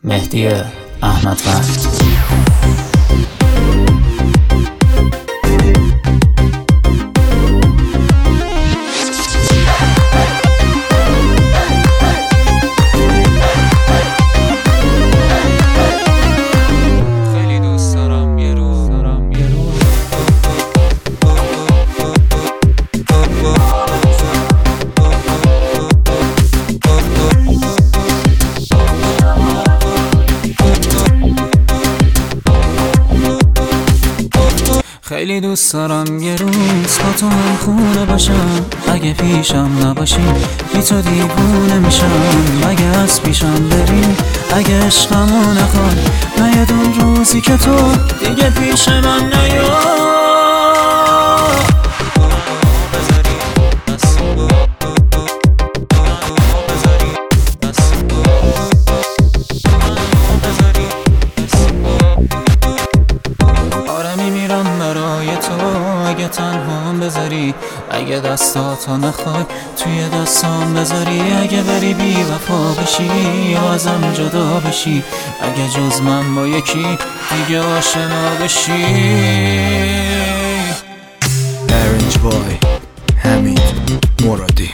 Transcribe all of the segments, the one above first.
مهدی احمدوند. خیلی دوست دارم یه روز با تو هم خونه باشم، اگه پیشم نباشی بی تو دیوونه میشم. اگه از پیشم بری، اگه عشقمو نخوای، نیاد اون روزی که تو دیگه پیش من نیای. اگه تنهام بذاری، اگه دستاتو نخوای توی دستام بذاری، اگه بری بی وفا بشی یا ازم جدا بشی، اگه جز من با یکی دیگه آشنا بشی. نارنج بای حمید مرادی.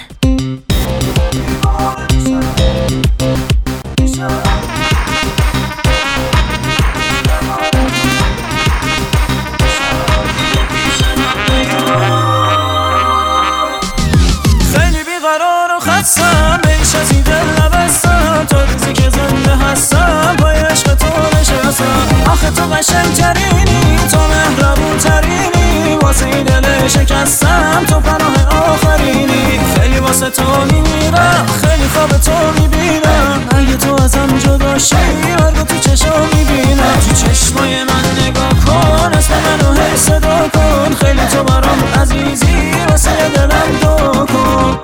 بیش از این دل نبستم، تا روزی که زنده هستم با عشق تو نشستم. آخه تو قشنگ ترینی، تو مهربون ترینی، واسه این دل شکستم تو پناه آخرینی. خیلی واسه تو میمیرم، خیلی خواب تو میبینم، اگه تو ازم جدا شی مرگ تو چشم میبینم. تو چشمای من نگاه کن، اسم منو هی صدا کن، خیلی تو برام عزیزی، واسه دلم دو کن.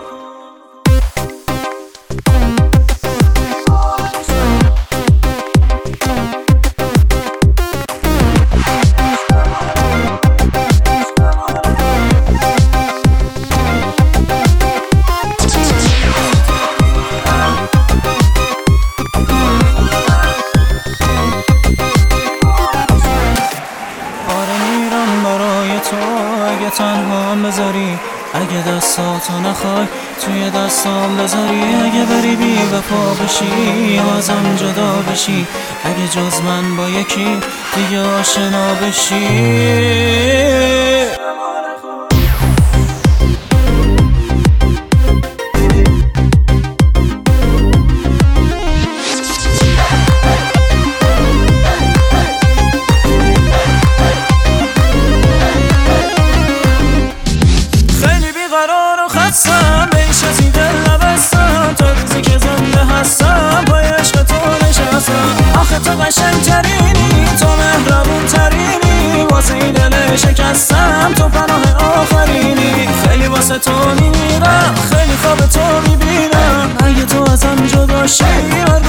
اگه تنهام بذاری، اگه دستاتو نخوای توی دستام بذاری، اگه بری بی وفا بشی یا ازم جدا بشی، اگه جز من با یکی دیگه آشنا بشی. بیش از این دل نبستم، تا روزی که زنده هستم با عشق تو نشستم. آخه تو قشنگ ترینی، تو مهربون ترینی، واسه این دل شکستم تو پناه آخرینی. خیلی واسه تو میمیرم، خیلی خواب تو میبینم، اگه تو ازم جدا شی